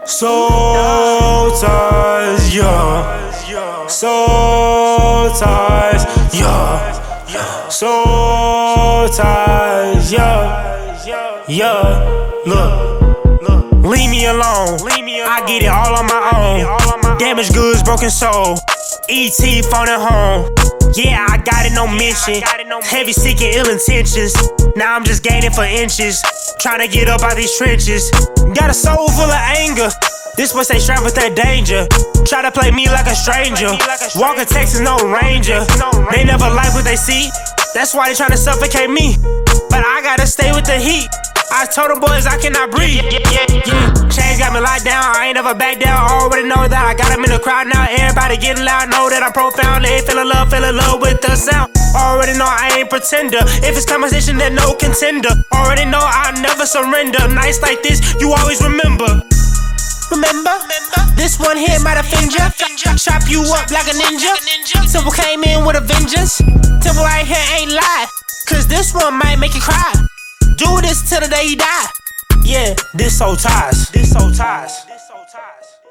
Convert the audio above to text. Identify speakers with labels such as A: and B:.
A: Soul ties, yeah. Soul ties, yeah. Soul ties, yeah. Look, leave me alone. I get it all on my own. Damaged goods, broken soul. ET phone at home. Yeah, I got it, no mention. Heavy, sick, and ill intentions. Now I'm just gaining for inches. Trying to get up out these trenches. Got a soul full of anger. This boy stay strapped with that danger. Try to play me like a stranger. Walking Texas, no ranger. They never like what they see. That's why they tryna suffocate me. But I gotta stay with the heat. I told them boys I cannot breathe. Yeah. Chains got me locked down, I ain't never back down. Already know that I got them in the crowd now. Everybody getting loud, know that I'm profound. They feel in love with the sound. Already know I ain't pretender. If it's competition, then no contender. Already know I never surrender. Nights like this, you always remember. Remember? This one here might offend ya. Chop you up like a ninja. Temple came in with a vengeance. Temple right here ain't lie. Cause this one might make you cry. Do this till the day you die. Yeah, this soul ties.